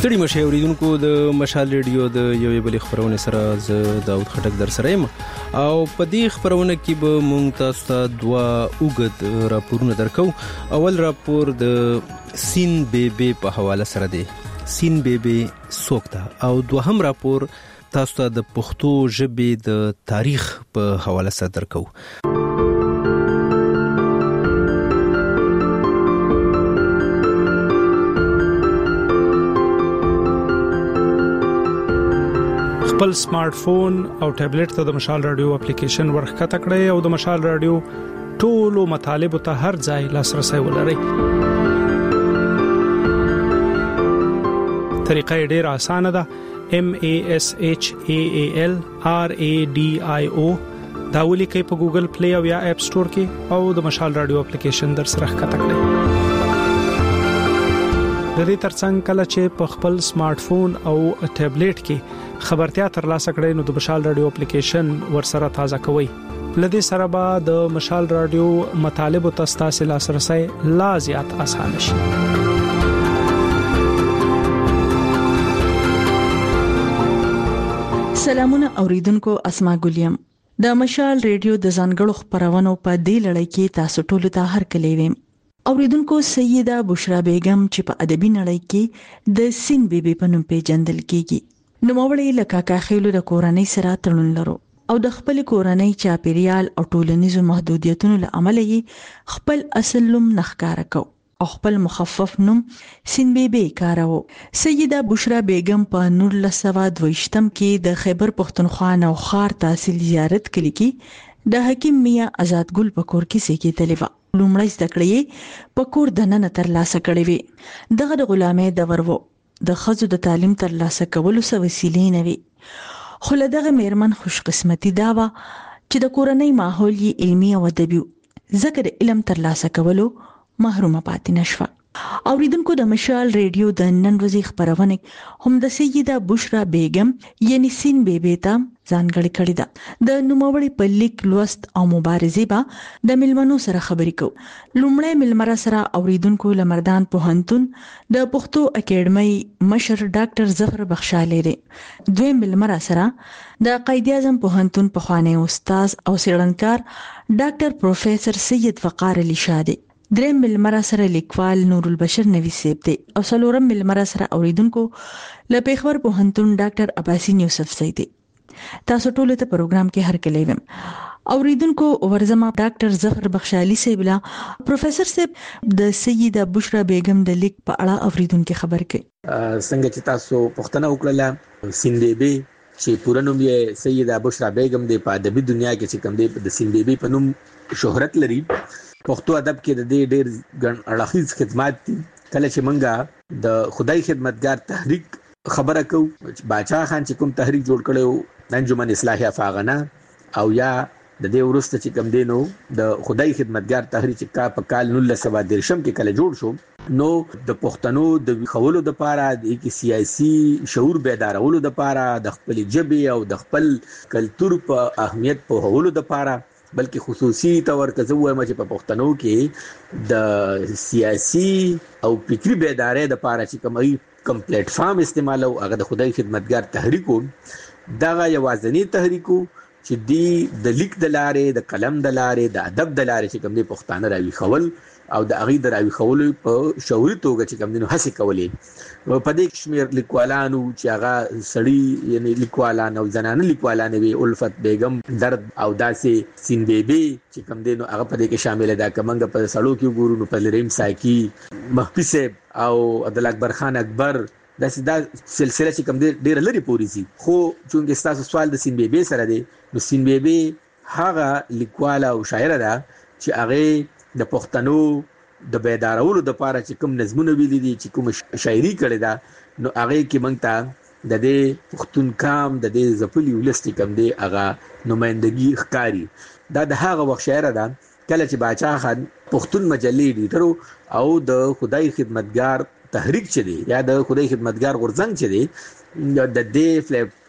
ستړي مشه اوریدونکو د مشال ریډیو د یوې بلې خبرونه سره ز داود خټک در سره یم او په دې خبرونه کې به مونږ تاسو ته دوا اوګد راپورونه درکو. اول راپور د سین بیبي په حواله سره دی. سین بیبي څوک ده او دوهم راپور تاسو ته د پښتو ژبې د تاریخ په حواله سره درکو. خپل سمارټ فون او ټابلیټ ته د مشال رادیو اپلیکیشن ورخکته کړئ او د مشال رادیو ټولو مطالبه ته هر ځای لاسرسي ولرئ. طریقه ډیره اسانه ده. MASHALRADIO دا ولیکئ په ګوګل پلی او یا اپ سٹور کې او د مشال رادیو اپلیکیشن در سره ښکته کړئ. د دې ترڅنګ کله چې په خپل سمارټ فون او ټابلیټ کې خبرتیا ترلاسه کړئ نو د مشال رادیو اپلیکیشن ورسره تازه کوئ. لدې سره به د مشال رادیو مطالب او تاسو لاسرسي لا زیات آسان شي. سلامونه اوریدونکو، اسما ګلیم د مشال ریډیو د ځانګړو خبرونو په دې لړۍ کې تاسو ټول ته هرکلی ویم. اوریدونکو، سیده بشرا بیگم چې په ادبي نړۍ کې د سین بیبي په نوم پیژندل کیږي، نوموړی له کاکا خېلو د کورنۍ سره تړون لرو او د خپل کورنۍ چاپیریال او ټولنیزو محدودیتونو له امله یې خپل اصل نوم نخکاره کو او خپل مخفف نوم سین بیبي کاروه. سیده بشرا بیگم په 1922 کې د خیبر پختونخوا نوخار تحصیل زیارت کلی کې د حکیم میا آزاد ګل په کور کې سېکېدلې و. لومړی زده کړې په کور دننه ترلاسه کړې وې. دغه د غلامۍ دور و، د ښځو د تعلیم ترلاسه کولو څه وسیلې نه وې. خو له دغه میرمن خوش قسمتي دا وه چې د کورنۍ ماحول یې علمي او ادبي و، ځکه د علم ترلاسه کولو محرومه پاتې نشوه. اوریدونکو، د مشال ریډیو د نن ورځې خبرونه هم د سیده بشرا بیگم یعنی سین بیبي ته ځانګړې کړې ده. د نوموړي په لیک، لوست او مبارزې به د ملمنو سره خبرې کوو. لومړی ملمره سره اوریدونکو لمردان پوهنتون د پښتو اکیډمۍ مشر ډاکټر ظفر بخشالی دی. دویم ملمره سره د قائد اعظم پوهنتون پخوانی استاد او څېړنکار ډاکټر پروفیسور سید وقار علي شاه دی. دریم ملمره سره لیکوال نور البشر نوی سیب دی او څلورم ملمره سره اوریدونکو له پیښور پوهنتون ډاکټر عباسین یوسف زید دی. تاسو ټول ته پروګرام کې هرکلی ویم. اوریدونکو، ورزما ډاکټر ظفر بخشالی صاحب لا پروفیسور صاحب د سیده بشرا بیگم د لیک په اړه اوریدونکو خبر کړي. څنګه چې تاسو پوښتنه وکړه، سین بیبي چې پوره نوم یې سیده بشرا بیگم دی، په ادبي دنیا کې چې کوم دی د سین بیبي په نوم شهرت لري. پښتو ادب کې د دې ډېر ګڼ اړخیز خدمات دي. کله چې منګه د خدای خدمتګار تحریک خبره کو، باچا خان چې کوم تحریک جوړ کړو انجمن اصلاح افاغنا او یا د دې ورسته چې کوم دینو د خدای خدمتګار تحریک کا په کال 1913 کې کله جوړ شو، نو د پښتنو د خولو د پاره د سیاسي شعور بیدارولو د پاره د خپل ژبې او د خپل کلچر په اهمیت په هولو د پاره، بلکې خصوصي تور کزو وایم چې په پښتنو کې د سیاسي او فکری بیدارۍ د پاره چې کوم پلیټ فارم استعمالو، هغه د خدای خدمتګار تحریکو دغه یوازنی تحریکو چې دی د لیک د لارې، د قلم د لارې، د ادب د لارې چې کوم دی پښتانه راوي خول او د هغې د راوي خولو په شعوري توګه چې کوم دی نو هڅې کولې. په دې شمېر لیکوالانو چې هغه سړي یعنی لیکوالان او زنانه لیکوالان وي، الفت بیگم، درد او داسې سین بیبي چې کوم دی نو هغه په دې کې شامل ده. که موږ په سړو کې وګورو نو په رحیم ساقي، محفي صاحب او عبدالله اکبر خان اکبر، دا سلسله چې کوم دی ډېره لرې پورې ځي. خو چونکې ستاسو سوال د سین بیبي سره دی، نو سین بیبي هغه لیکواله او شاعره ده چې هغې د پښتنو د بیدارولو د پاره چې کوم نظمونه ویلي دي، چې کوم شاعري کړې ده، نو هغې کې موږ ته د دې پښتون کام د دې ځپلي ولس چې کوم دی هغه نمایندګي ښکاري. دا د هغه وخت شاعره ده کله چې باچا خان پښتون مجلې ایډیټر او د خدای خدمتګار تحریک چې دی یا د خدای خدمتګار غورځنګ چې دی د دې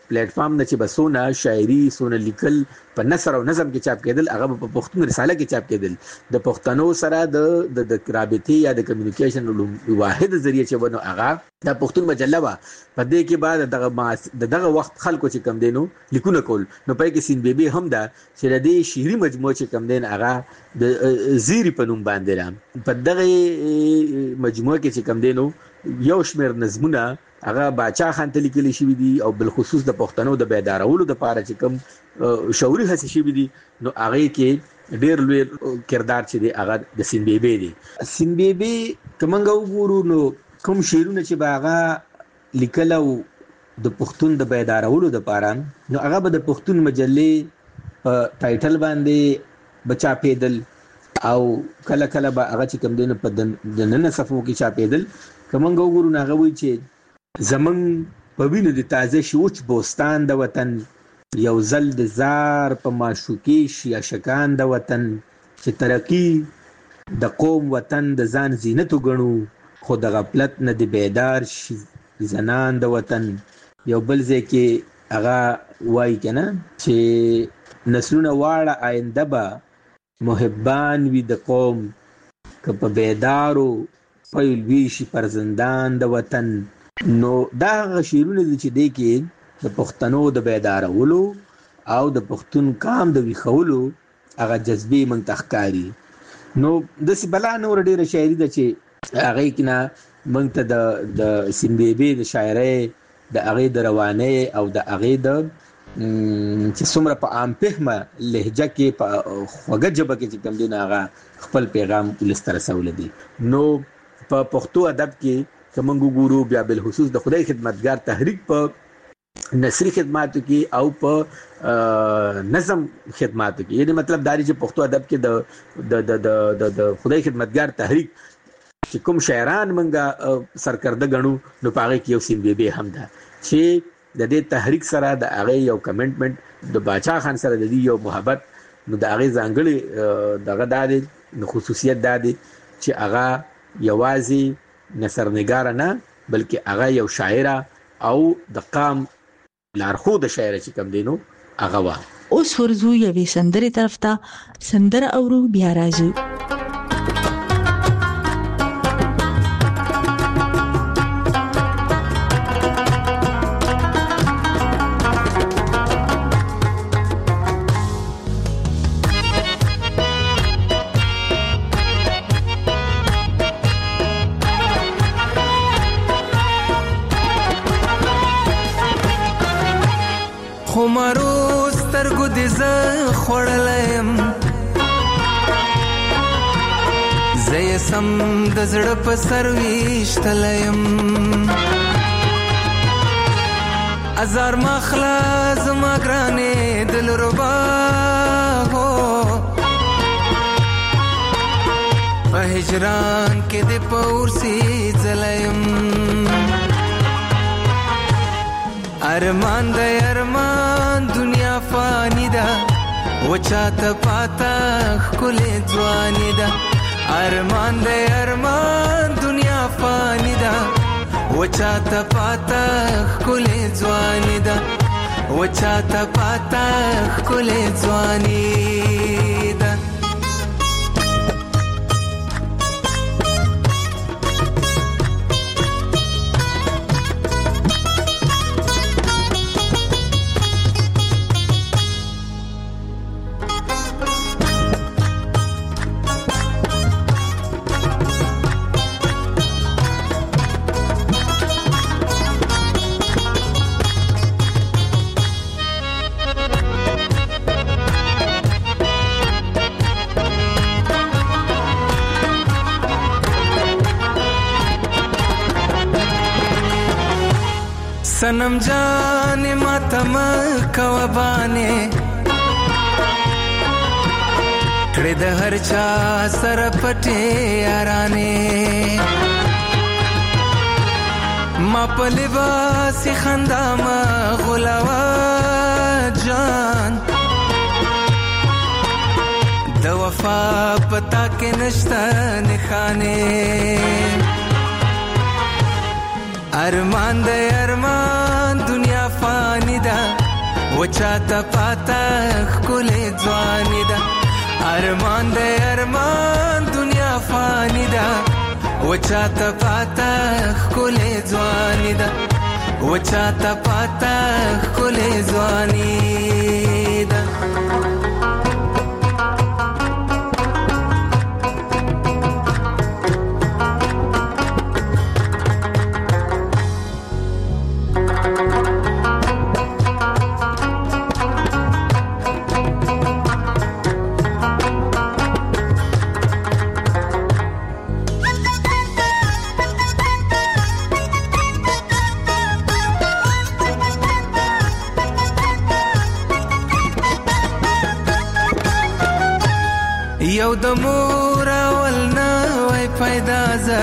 پلیټ فارم نه چې بسونه شاعري سونه لیکل په نثر او نظم کې چاپ کېدل هغه په پښتون رساله کې چاپ کېدل د پښتنو سره د رابطې یا د کمیونیکیشن واحد ذریعہ چې ونه هغه د پښتون مجله وا په دې کې بعد دغه وخت خلکو چې کم دینو لیکونه کول نو پای کې سین بیبي هم دا چې د دې شعري مجموعه چې کم دین هغه د زیری په نوم باندې را په دغه مجموعه کې چې کم دینو یو شمېر نظمونه هغه باچا خان ته لیکل شوی دي او بل خصوص د پښتنو د بیدارولو د پاره چې کوم شعوري هڅې شوی دي نو هغه کې ډېر لوی کردار چې دی هغه د سین بیبي دی. سین بیبي کومنګ وګورو نو کوم شعرونه چې باغه لیکل او د پښتون د بیدارولو د پاره نو هغه به د پښتون مجلې په ټایټل باندې بچا پیدل او کله کله به هغه چې کوم دین په د نن صفو کې چا پیدل کومنګ وګورو هغه وی چې زمون په وینو د تازه شوچ بوستان د وطن یو زل د زار په معشوقي شیا شکان د وطن چې ترقی د قوم وطن د ځان زینت وګڼو خو د غفلت نه د بیدار شي زنان د وطن. یو بل ځکه هغه وای کنه چې نسلونه واړه آینده به محبان وي د قوم که په بیدارو پیل وی شي پر زندان د وطن. نو دا شعرونه دي چې دی کې د پښتنو د بیدارولو او د پښتون کام د ویخولو هغه جذبې مونږ تخکاری. نو د سبلا نور ډیره شاعري ده چې هغه کنا مونږ ته د سین بیبي د شاعرۍ د هغه د روانه او د هغه د چې څومره په عام فهمه لهجه کې په خوږه ژبه کې چې کوم دی هغه خپل پیغام ولستر رسول دي. نو په پښتو ادب کې کومنګ ګورو بیا بل خصوص د خدای خدمتګار تحریک په نثري خدماتو کې او په نظم خدماتو کې یعنی مطلب داری چې پښتو ادب کې د خدای خدمتګار تحریک چې کوم شاعران منګه سرکرده غنو نو پاره کې یو سین بیبي هم ده چې د دې تحریک سره د هغه یو کمنټمنت د باچا خان سره د دې یو محبت نو د هغه ځانګړي دغه دادې خصوصیت دادې چې هغه یوازې نثر نگار نه بلکې هغه یو شاعره او د قام لارښود شاعر چې کوم دینو هغه وا. اوس ورزو یوې سندرې طرف ته سندره اورو بیا راځو. خمارو سترګو دې زه خوړلم زه یې سم د زړه په سر ویشتلم ازار مخلا زما ګرانې دلربا هو په هجران کې دې پورسي ځلم ارمان د ارمان دنیا فانی ده وچاته پاتا خل ځواني ده ارمان د ارمان دنیا فانی ده وچاته پاتا خل ځواني ده وچاته پاتا خل ځواني ده. सनम जाने मातम कवबाने कड़े द हर चा सर पटे याराने मा पलिबासी खंदा मा गुलावा जान द वफा पता के नश्ता निखाने ارمان د ارمان دنیا فانی ده وچاته پاتا ښکلې ځواني ده ارمان دی ارمان دنیا فانی ده وچاته پاتا ښکلې ځواني ده وچاته پاتا ښکلې ځواني ده یو د مور اول نه وای پیدا زه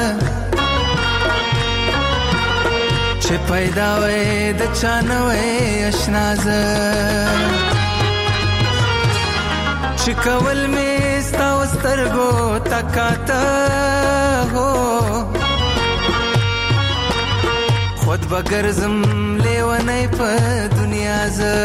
چې پیدا وای د چا نه وای اشنا زه چې کول مې ستا سترګو تکاته هو خود بګرځم لیونی په دنیا زه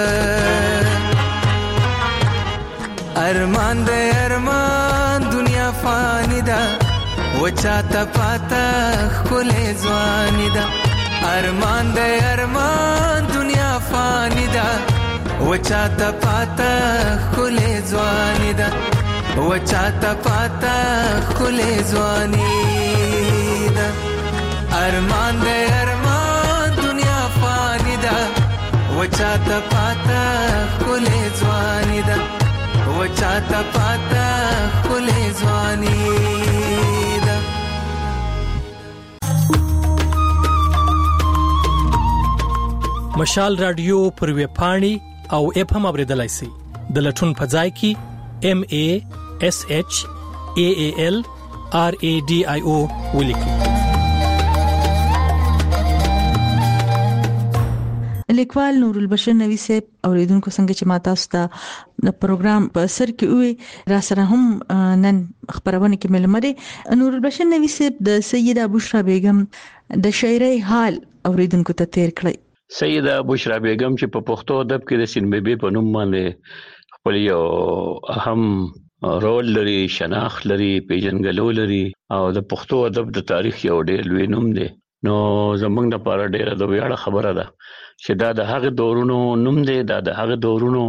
ارمان دے ارمان دنیا فانی دا وچاته پاتا ښکلې ځواني ده ارمان دے ارمان دنیا فانی دا وچاته پاتا ښکلې ځواني ده وچاته پاتا ښکلې ځواني ده ارمان دے ارمان دنیا فانی دا وچاته پاتا ښکلې ځواني ده وچاته پاتا ښکلې ځواني ده مشال رادیو پر ویب پاڼې او اپ هم اوریدلای شئ د لټون په ځای کې MASHALRADIO ولیکئ لیکوال نور البشر نوی صاحب اوریدونکو څنګه چې ما تاسو ته د پروګرام په سر کې وي را سره هم نن خبرونه کې ملمره نور البشر نوی صاحب د سیده بشرا بیگم د شاعرۍ حال اوریدونکو ته تیر کړی سیده بشرا بیگم چې په پښتو ادب کې د سینبیبي په نوم باندې خپل یو اهم رول لري شناخت لري پیژنګلو لري او د پښتو ادب د تاریخ یو ډېر لوی نوم دی نو زمونږ لپاره ډېره د ویاړ خبره ده چې دا د هغه دورونو نوم دی دا د هغه دورونو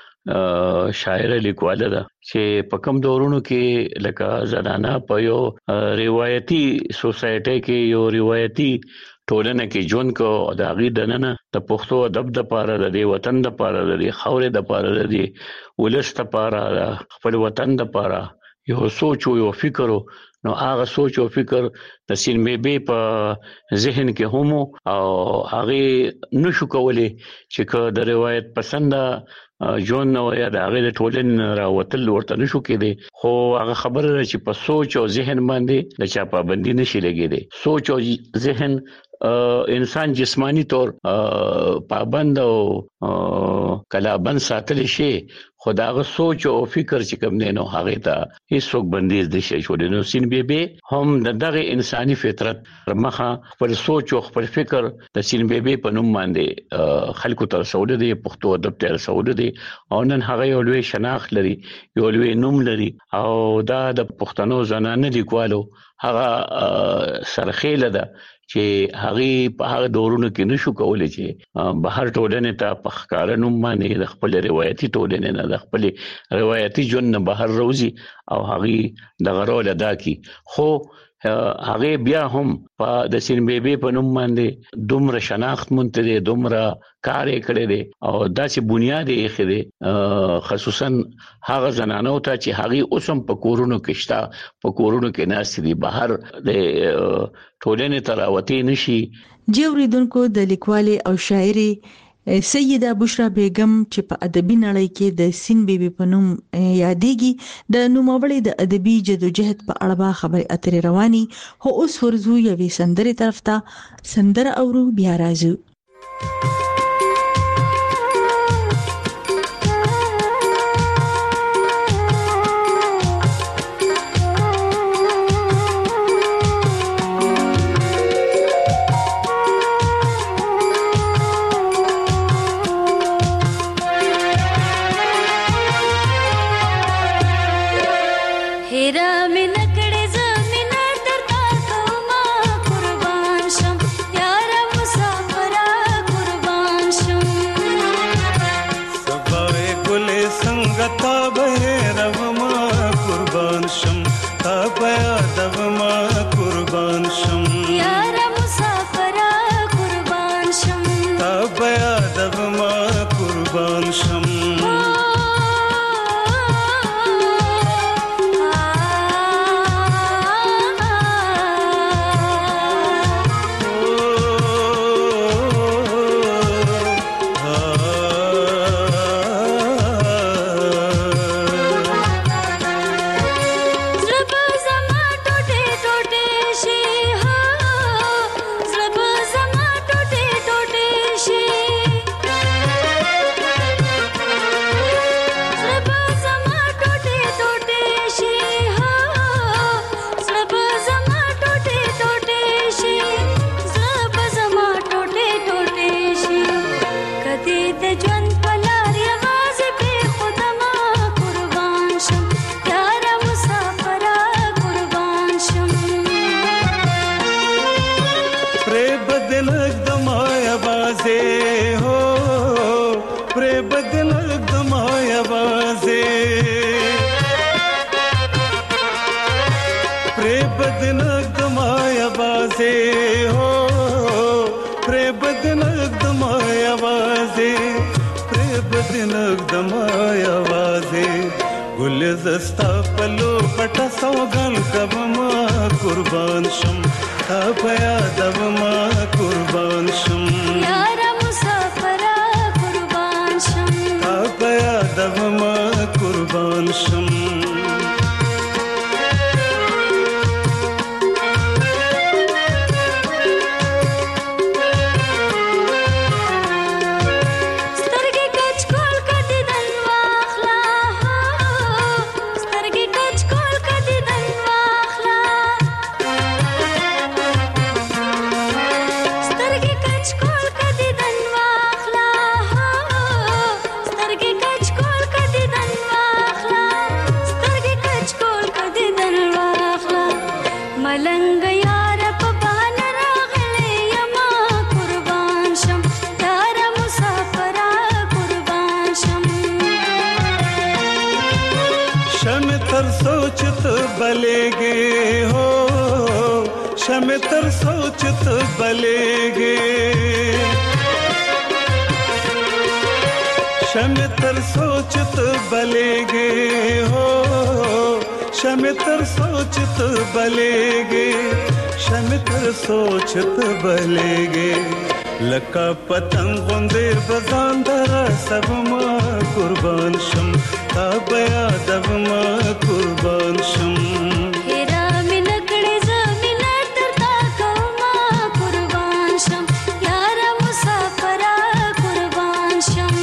شاعر لیکواله ده چې په کوم دورونو کې لکه زنانه په یو روایتي سوسایټي کې یو روایتي ټولنه کې ژوند کو د هغه دننه د پښتو ادب د پاره د وطن د پاره د خاورې د پاره د ولست د پاره خپل وطن د پاره یو سوچ او یو فکر نو هغه سوچ او فکر د سینبیبي په ذهن کې هم او هغه نشو کولای چې د روایت پسند جون نو یا د هغه ټولن راوتل ورته نشو کېدی خو هغه خبره چې په سوچ او ذهن باندې د چا پابندي نشي لګیدي سوچ او ذهن انسان جسمانی طور پابند او کلابند ساتل شي خداغه سوچ او فکر چې کوم نه نو هغه ته هیڅوک بندیز نشي جوړ نو سینبیبي هم دغه انساني فطرت مخه خپل سوچ او خپل فکر د سینبیبي په نوم باندې خلکو ته رسول دي پښتو ادب ته رسول دي او نن هغه یو لوی شناخت لري یو لوی نوم لري او دا د پښتنو زنانه لیکوالو هغه سرخیله ده چې هغه په هغه دورونو کې نشو کولای چې بهر ټولنه ته په ښکارنوم باندې د خپل روایتي ټولنه نه د خپل روایتي ژوند بهر روزي او هغه د غرول ادا کی خو هغه بیا هم په د سینبیبي په نوم باندې دومره شناخت منتدي دومره کار کړي دي او داسې بنیاد یې خېده خصوصا هغه زنانو ته چې هغه اوسم په کورونو کې شتا په کورونو کې ناس دي بهر د ټولنې تراوتی نشي جوړیدونکو د لیکوالي او شاعري سیده بشرا بیگم چې په ادبي نړۍ کې د سینبیبي په نوم یادېږي د نوموړې د ادبي جدوجہد په اړه خبرې اترې رواني هو اوس ورزو یوې سندرې طرف ته سندره اورو بیا راځو आवाज़े हो प्रे बदनक दमाय आवाज़े प्रे बदनक दमाय आवाज़े गुल जस्ता पलो पटा सौगन कब माँ कुर्बान शम तापया दब माँ कुर्बान शम यारा मुसाफरा कुर्बान शम तापया दब माँ कुर्बान शम बलेगे हो शम तर सोचत बलेगे शम तर सोचत बलेगे हो शम तर सोचत बलेगे शम तर सोचत बलेगे लका पतंग गुंदे बजान दरा सब माँ कुर्बान शम ताबया दब माँ कुर्बान शम हेरा मिनकड़े ज़मीन तरता कौमा कुर्बान शम यारा मुसाफरा कुर्बान शम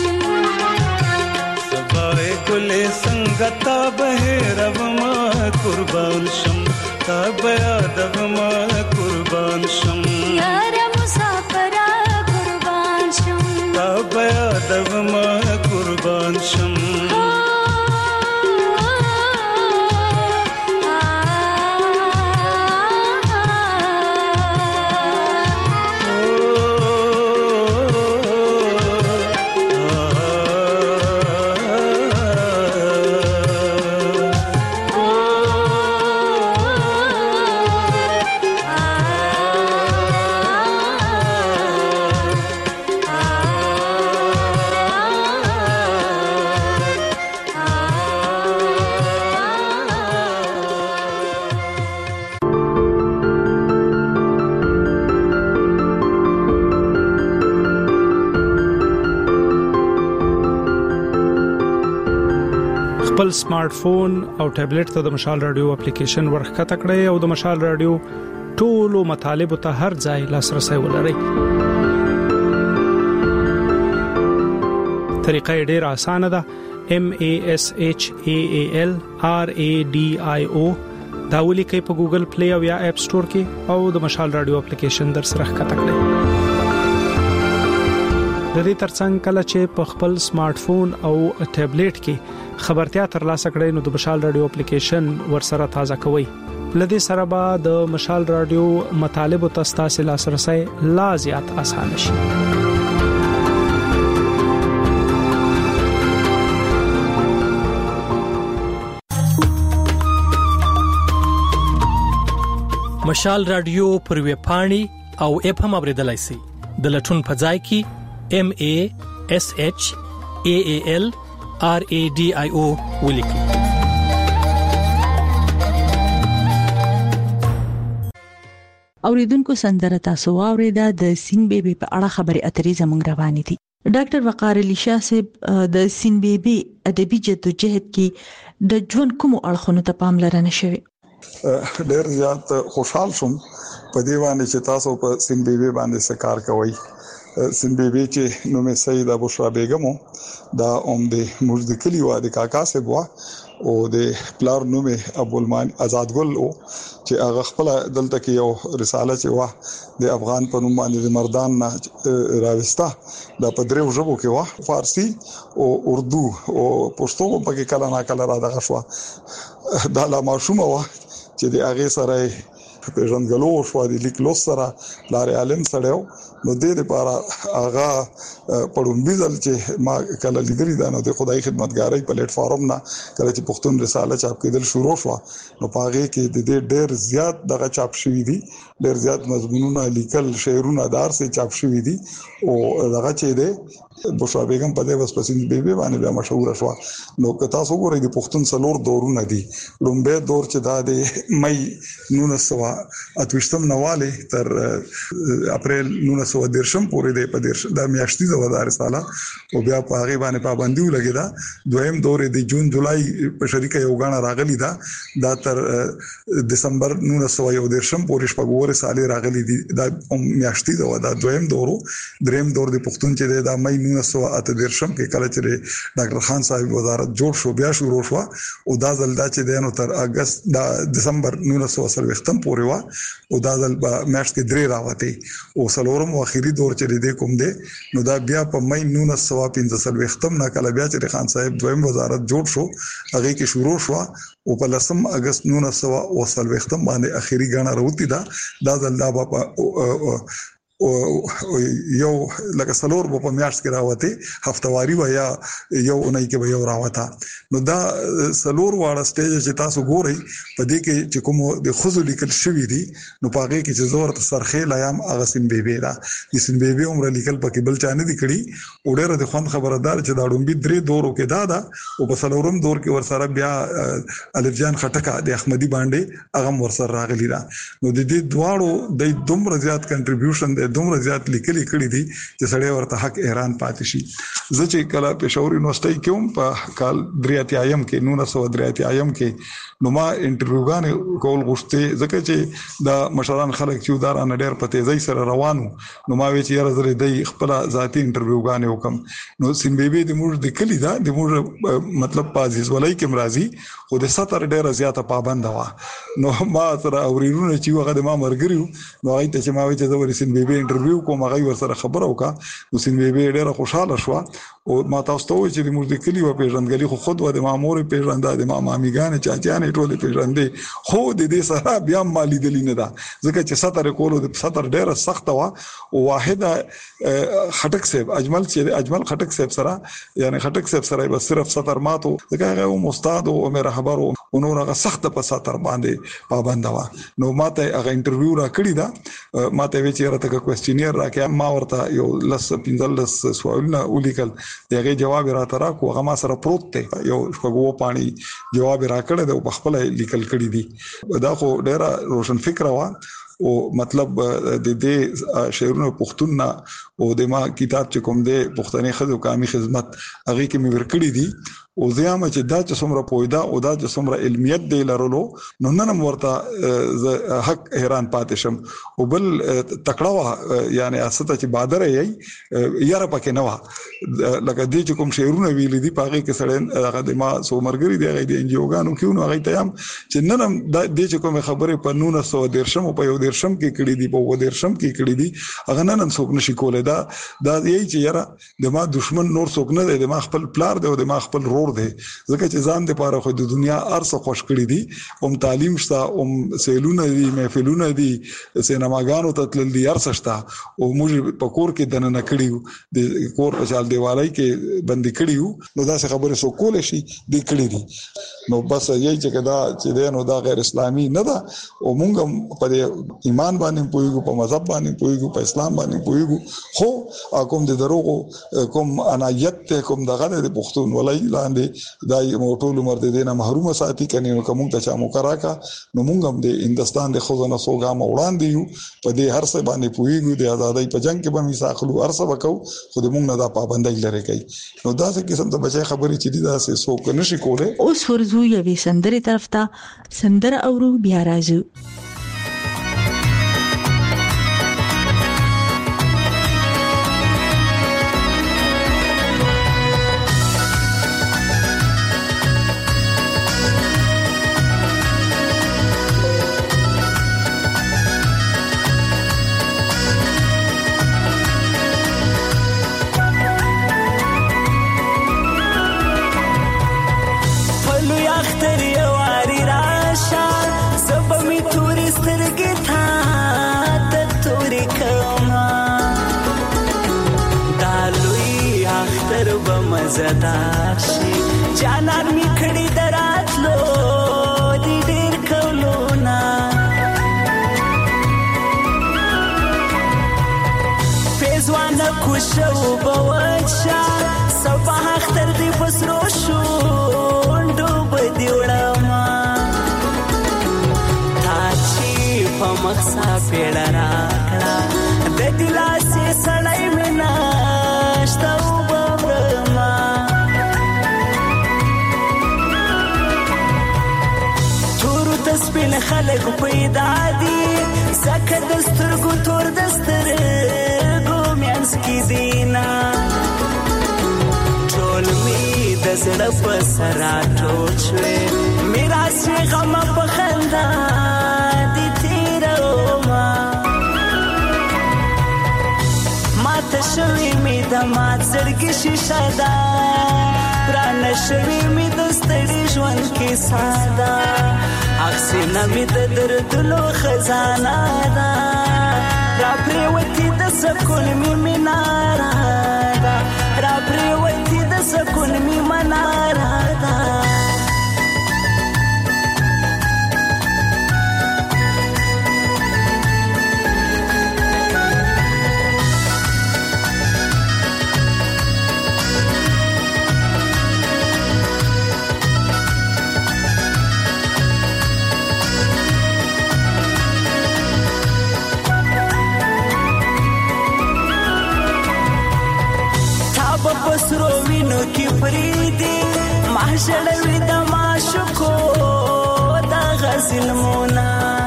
सबाए गुले संगता बहे रब माँ कुर्बान शम ताबया दब माँ कुर्बान शम यारा मुसाफरा कुर्बान शम ताबया दब माँ कुर्बान शम خپل سمارټ فون او ټابلیټ ته د مشال رادیو اپلیکیشن ورخکته کړئ او د مشال رادیو ټولو مطالب ته هر ځای لاسرسي ولرئ. طریقه ډیره اسانه ده. MASHALRADIO دا ولیکئ په ګوګل پلی او یا اپ سٹور کې او د مشال رادیو اپلیکیشن در سره ښکته کړئ. د دې ترڅنګ کله چې په خپل سمارټ فون او ټابلیټ کې خبرتیا ترلاسه کړئ نو د مشال رادیو اپلیکیشن ورسره تازه کوئ. لدې سره به د مشال رادیو مطالب او تاسو لاسرسي لا زیات آسان شي. مشال رادیو پر ویب پاڼې او اپ هم اوریدلای شئ. د لټون په ځای کې MASHALRADIO ولیکئ. اوریدونکو سندره تاسو اوریدا د سین بیبي په اړه خبري اترې زموږ روانې دي. ډاکټر وقار علي شاه صاحب د سین بیبي ادبي جدوجہد کې د ژوند کوم اړخونو ته پاملرنه شوه. ډېر زیات خوشحال شوم په دی باندې چې تاسو په سین بیبي باندې سکار کوي. سین بیبي چې نومه سیده بشرا بیگم دا د مجد کلی و د کاکا صاحب او د پلار نومه ابوالمان آزادګل او چې هغه خپل دلته کې یو رساله چې و د افغان په نوم باندې د مردان نه راوستا د پدریو ژبو کې و فارسی او اردو او پښتو په کې کله نا کله را دغه شو دا لا ماشومه و چې د هغه سره پیژنګلو شو د لیک لوس سره لارې عالم سړیو نو د دې لپاره هغه پړومبیزل چې ما کله لیدلی دا نو د خدای خدمتګارۍ پلیټ فارم نه کله چې پښتون رساله چاپ کېدل شروع شو نو پاره کې د دې ډېر زیات دغه چاپ شوی دي ډېر زیات مضمونونه لیکل شعرونه دار سي چاپ شوی دي او دغه چې ده بشرا بیگم په دې وسپسین بیبي باندې بیا مشهور شو نو که تاسو ګورئ د پښتون څلور دورونه دي لومبه دور چې دا د مې 1928 نواله تر اپریل 1913 پورې د میاشتې د ودار ساله او بیا په هغه باندې پابندي ولګیدا دویم دور د جون جولای په شریکه یو غاڼه راغلی دا تر دسمبر 1913 پورې شپږور سالې راغلي دي دا میاشتې د ودار دویم دورو دریم دور د پښتون چې د مې 1913 کې کله چې ډاکټر خان صاحب وزارت جوړ شو بیا شروع شو او دا ځل دا چې د تر اگست د دسمبر 1923 پورې وا او دا ځل په میاشت کې درې راوته او سلورم او اخیری دور چې د کوم دی نو دا بیا په مې 1915 نه کله بیا چې خان صاحب دویم وزارت جوړ شو هغه کې شروع شو او په 10 اگست 1923 باندې اخیری غاڼه راوتی دا ځل دا په یو لکه سلور په میاشت کې راوته هفتواری و یا یو اونۍ کې به یو راوته نو دا سلور واړه سټیج چې تاسو ګورئ په دې کې چې کوم د خزو لیکل شوی دي نو پاګه کې چې زور سرخې لایم اغه سین بیبي دا سین بیبي عمر لیکل پکې بل چانه دي کړي وړه د خوان خبردار چې دا ډومبي درې دورو کې دا او په سلورم دور کې ورسره بیا الف جان خټکا د احمدي باندې اغه ورسره راغلی دا نو د دې دواړو د دومره زیات کنټریبیوشن دومره زیات لیکلي کړي دي چې سړی ورته حق حیران پاتې شي زه چې کله پېښور یونیورسيټي کې په کال 1983 کې 1983 کې نو ما انټرویوګان کول غوښته ځکه چې دا مشران خلک چې وداران ډېر په تیزی سره روانو نو ما وی چې یاره زره د خپل ذاتی انټرویوګان وکم نو سین بیبي د موږ د کلی دا د موږ مطلب پازیز ولای کې مرضی خو د 70 ډېر زیاته پابند و نو ما سره اورېرونه چې هغه د ما مرګریو نو هغه ته چې ما وی چې زه ورسین بیبي انټرویو کوم هغه ور سره خبره وکا نو سین بیبي ډېر خوشاله شو او ما تاسو ته وی چې د موږ د کلی و پیژندګلی خو خود و د مامور پیژنده د مامامیګان چاچیانې ټول پیژندې خو د دې سره بیا مالی دلی نه دا ځکه چې 70 کولو د 70 ډېر سخت و او واحده خټک صاحب اجمل خټک صاحب سره یعنی خټک صاحب سره بس صرف 70 ماتو ځکه هغه استاد او مې رهبر او نو هغه سخت په 70 باندې پابند و نو ماته هغه انټرویو را کړی دا ماته وی چې راته کوېسچنیر راکې ما ورته یو لس 15 سوالونه ولیکل دغه جواب راته راکو هغه ما سره پروت دی یو شپږو پانی جواب راکړی دی په خپل لیکل کړی دی دا خو ډېر روشن فکر و او مطلب د دې شعرونو پښتون نه او د ما کتاب چې کوم دی پښتني خزو کامي خدمت هغه کې مې ورکړی دي او زیامه چې دا چې څومره پویدا او دا چې څومره علمیت دی لرلو نو نن ورته حق حیران پاتې شم او بل تکړه یعنی استه چې بادر یې یاره پکې نه و لکه دې چې کوم شعرونه ویل دي پاګه کې سړی هغه د ما سو مرګري دی هغه د انجیوګانو کې نو هغه ته هم چې نن دې چې کوم خبره په 1913 په یو درشم کې کړې دي په و درشم کې کړې دي هغه نن څوک نشي کولای دا یې چې یاره د ما دشمن نور څوک نه دی د ما خپل پلار دی او د ما خپل دی ځکه چې ځان د پاره خو د دنیا ارسه خوش کړی دي هم تعلیم شته هم سیلونه دي محفلونه دي سینماګانو ته تلل دي ارسه شته او موږ په کور کې دنه کړیو د کور په چال دیوالای کې بندي کړیو نو دا څه خبره سو کول شي د کړی دي نو بس یې چې دا چې نو دا غیر اسلامي نه ده او موږ په ایمان باندې پویګو په مذهب باندې پویګو په اسلام باندې پویګو خو کوم د دروغو کوم انایت کوم دغه د پښتون ولای دای موټول عمر د دینه محروم ساتي کني نو کوم ته چا مکراکا نو مونږ هم د هندستان د خوځنه سوګام وړاندې یو په دې هر څه باندې پویګو د ازادۍ په جنگ کې به میساخلو ارسه وکاو خو د مونږ نه دا پابندۍ لري کوي نو دا څه قسم ته بچي خبرې چې دا څه سوک نشي کوله اوس ورزو یوې سندرې طرف ته سندر اورو بیا راځو توري مزدار شي جانان می کړي دراتلو دی ډیر کولونا پیزوانه کوشو بوچا سبا اختر دی پسرو شو ډوب دی وړما تا چې په مخسا پیړه راکړه د دلاسې سړی منا شتاو بابرما تورو تسبیل خلق پیدا دی زکه دسترګو تور دسترګو میانس کی دینا ټول می د زړه په سرا ټول شوې میرا سی غم په خندا دی تیرو ما تشوي می د ما زړګي شیشه دا پران شوي می د ستړي ژوند کې ساده اکسینه می د دردلو خزانه دا را پریوتی د سکون می مناره دا را پریوتی د سکون می مناره دا پسرو وینو کی فریدی محشلوی دا معشوقو دا غزل مونا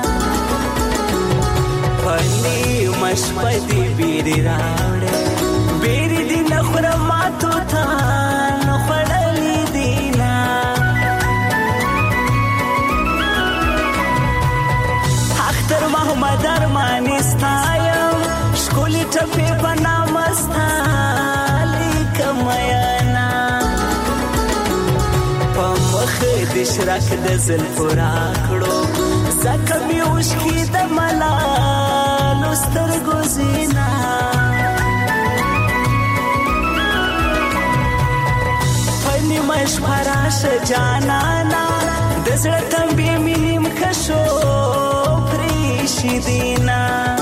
پلی مشپدی بیری راوڑے بیری دی نخور ماتو تا نخوڑلی دینا اختر محمد ارمانستایم شکولی ٹپی بنا مستا کمیانا پمخ د شرک د زلفو راکړو زکه میوش کی د ملالو سترګو زینا پنی مش فراش جانانا د زړه تمبې مینم کشو پریشي دینا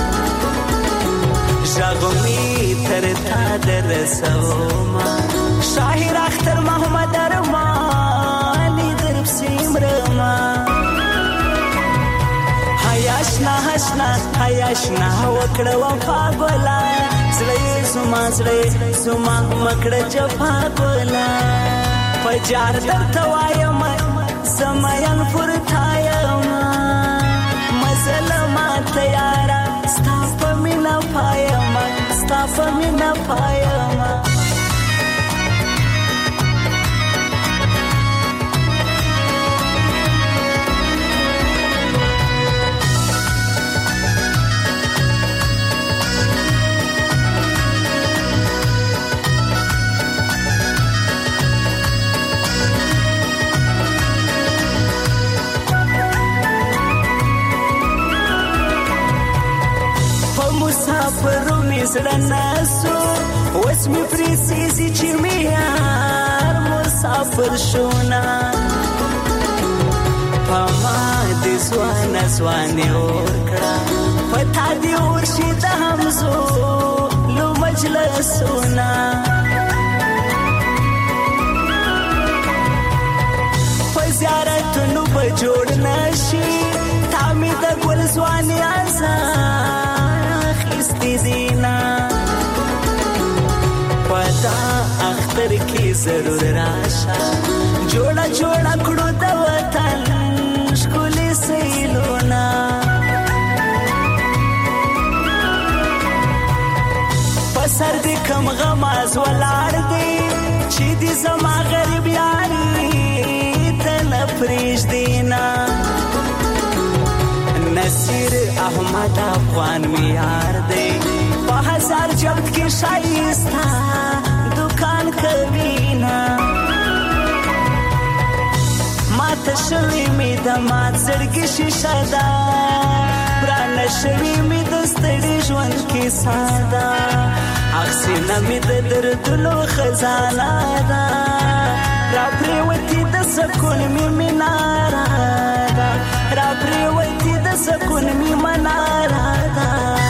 شاغمی تر تا در سوما شاهر اختر محمد ارمانی درب سیمرما حیاشنا حشنا حیاشنا وکړه وفا ګلا زړې زما مکړه جفا ګلا پجار درته وایم سمایان فرتایم مزلما تیارا ستا مینا پایما ستا مینا پایما مسافرو میزړه ناسو اوس می پریسیزي چې می یار مسافر شونا پما دې سوانه ورکړه پتا دې ورشي د همزو لو مجلسونا په زیارتونو به جوړ نشي تامي د ګل ځواني دینا پتا اختر کی ضرور راشا جوڑا جوڑا کړو د وطن شکولې سیلونا پسر دې کم غماز ولاړ دی چې دې زما غریب یاري تل پریش دینا نصیر احمد افغان میار دی په هزار جلد کې شایستا دکان کوینا ما ماته شوي می د مات زړګي شیشه ده پرانه شوي می د ستړي ژوند کې ساده اخسینه می د دردونو خزانه ده را پریوتی د سکون می مناره ده را پریوتی د سکون می مناره ده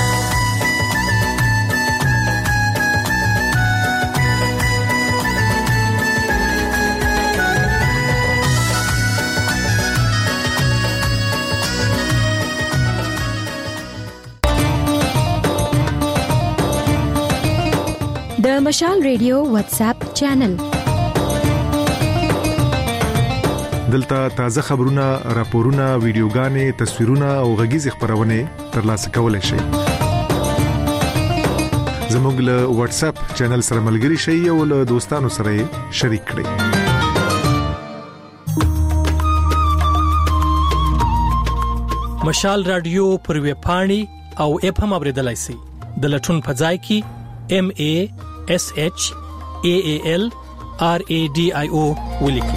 د مشال ریډیو واتس اپ چینل دلته تازه خبرونه، راپورونه، ویډیوګانې، تصویرونه او غږیز خبرونه ترلاسه کولای شئ. زموږ له واتس اپ چینل سره ملګري شئ او له دوستانو سره شریک کړئ. مشال رادیو پر ویب پاڼې او اپ هم اوریدلای شئ. د لټون په ځای کې MASHAALRADIO ولیکئ.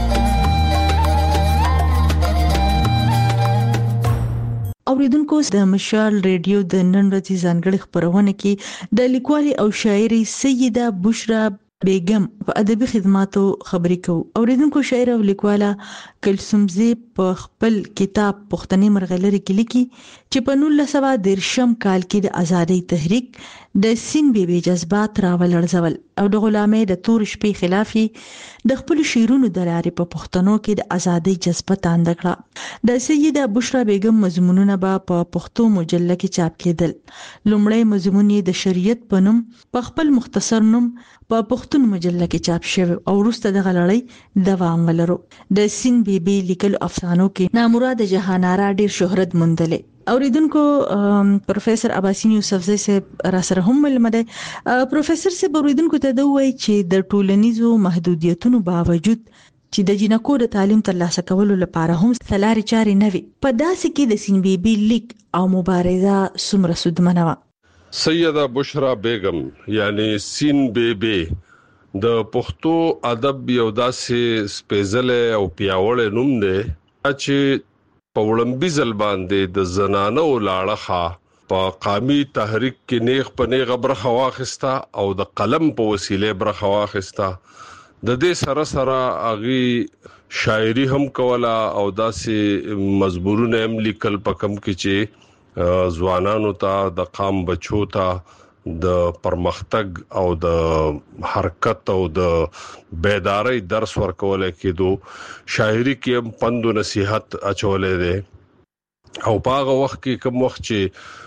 اوریدونکو د مشال ریډیو د نن ورځې ځانګړي خبرونه کې د لیکوالي او شاعري سیده بشرا بیگم په ادبي خدماتو خبرې کوو. اوریدونکو شاعر او لیکواله کلثوم زی په خپل کتاب پښتني مرغلري کې لیکي چې په 1913 کال کې د ازادۍ تحریک د سین بیبي جذبات راولړزول او د غلامۍ د تور شپې خلاف د خپل شعرونو د لارې په پښتنو کې د ازادۍ جذبه تاند کړه. د سیده بشرا بیگم مضمونونه په پښتو مجله کې چاپ کېدل. لومړی مضمون د شریعت په نوم په خپل مختصر نوم په پښتون مجله کې چاپ شوی او وروسته د غلړۍ دوام ولرو. د سین بیبي لیکل افسانو کې نامراد جهانارا ډیر شهرت موندلې. اوریدونکو پروفیسور عباسین یوسفزئی صاحب را سره هم ملمده. پروفیسور صاحب اوریدونکو ته دوی چې د ټولنیزو محدودیتونو باوجود چې د جنکو د تعلیم ترلاسه کولو لپاره هم ثلاري چاري نه وي، په داسې کې د سین بیبي لیک او مبارزه څومره سودمنه وه. سیده بشرا بیگم یعنی سین بیبي د پښتو ادب یو داسې سپیڅلی او پیاوړی نوم دی چې په وړاندې ځل باندې د زنانو لاړخه په قامي تحریک کې نیغ په نیغ برخه واخسته او د قلم په وسیله برخه واخسته. د دې سره سره اغي شاعري هم کوله او داسې مزبورونه هم لیکل پکم کې چې ځوانانو ته د قام بچو ته د پرمختګ او د حرکت او د بیداری درس ورکول کېدو. شاعري کې هم پند او نصيحت اچولې ده او په هغه وخت کې کوم وخت چې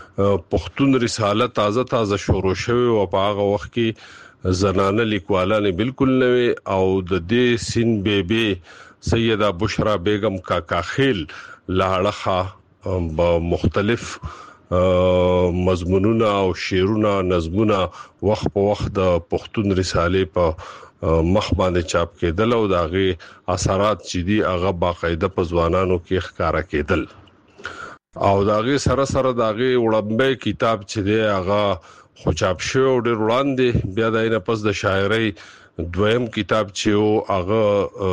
پښتون رساله تازه شروع شوه او په هغه وخت کې زنانه لیکوالانه بالکل نوې او د دې سین بیبي سیده بشرا بیگم کا خیل لاړخه مختلف مضمونونه او شعرونه نظمونه وخت په وخت د پښتون رساله په مخ باندې چاپ کېدل او داغه اثرات چې دي هغه باقاعده په ځوانانو کې ښکارا کېدل او داغه سره سره داغه وړاندې کتاب چې دی هغه خو چاپ شو ډیر وړاندې بیا داینه پس د شاعرۍ دویم کتاب چې هغه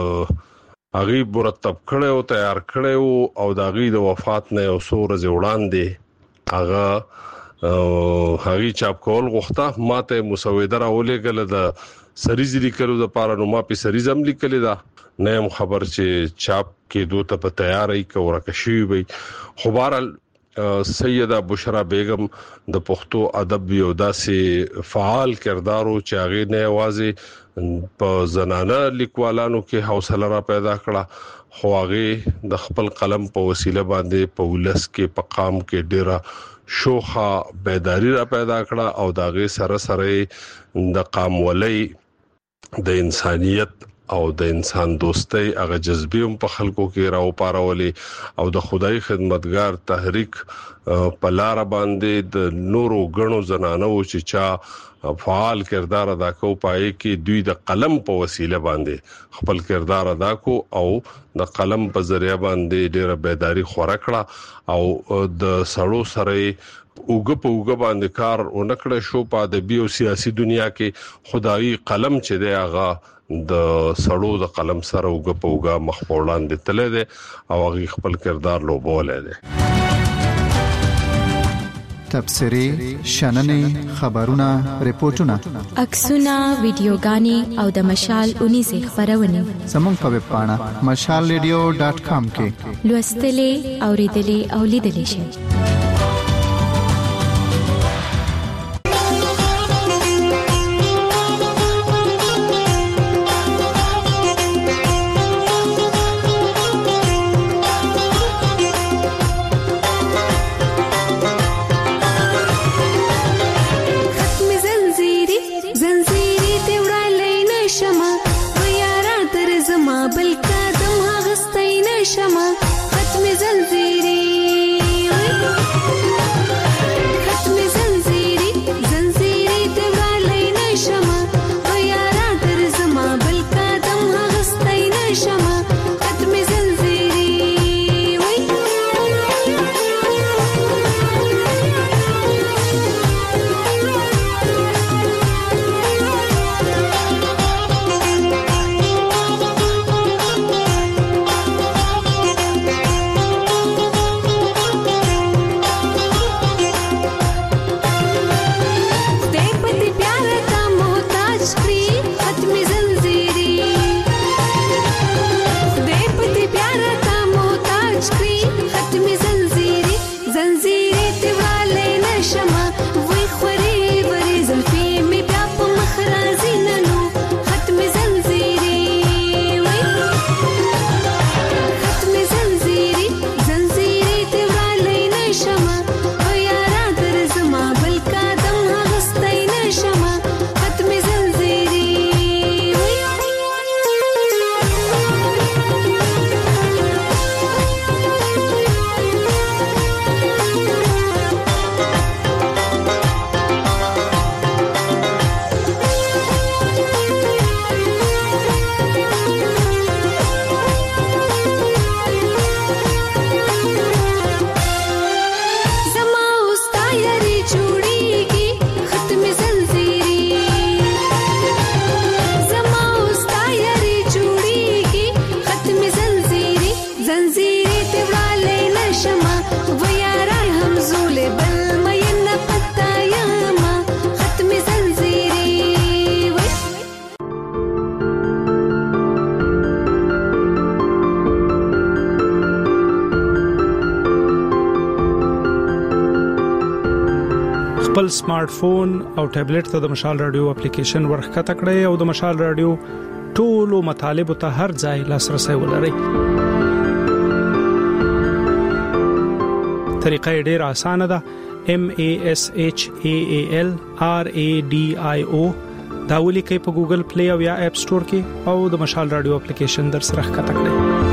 مرتب کړي او تیار کړي او داغه د وفات نه او سورز وړاندې هغه چاپ کول غوښته. ماته مسوده راولېګل د سریز لیکلو د پاره نو ما په سریز هم لیکل دا نیم خبر چې چاپ کېدو ته په تیاری کې ورکشي وي. خو بهرحال سیده بشرا بیگم د پښتو ادب یو داسې فعال کردارو چې هغه نه आवाज په زنانه لیکوالانو کې حوصله را پیدا کړه خو هغه د خپل قلم په وسیله باندې په ولس کې په قام کې ډیره شوخه بیداری را پیدا کړه او داغه سره سره د قام ولې د انسانيت او د انسان دوستۍ هغه جذبه په خلکو کې راو پارولې او د خدای خدمتګار تحریک په لار باندې د نورو غنو زنانو چې چا فعال کردار ادا کو پای کې دوی د قلم په وسیله باندې خپل کردار ادا کو او د قلم په ذریعہ باندې ډېر بیداری خورا کړه او د سړو سره اوګه باندې کار ونکړه شو په ادبي او سیاسي دنیا کې خدای قلم چې دی هغه د سړو د قلم سره وګ په وګ مخپوړان دي تل دي او هغه خپل کردار لوبول دي. تبصري شننې خبرونه ریپورتونه عکسونه ویډیوګانې او د مشال 19 خبرونه زموږ په ویب پاڼه mashalradio.com کې لوستلې اوریدلې او لیدلې شئ. خپل سمارټ فون او ټابلیټ ته د مشال رادیو اپلیکیشن ورخته کړئ او د مشال رادیو ټولو مطالب ته هر ځای لاسرسي ولرئ. طریقه ډیره اسانه ده. MASHALRADIO دا ولیکئ په ګوګل پلی او یا اپ سٹور کې او د مشال رادیو اپلیکیشن در سره ښکته کړئ.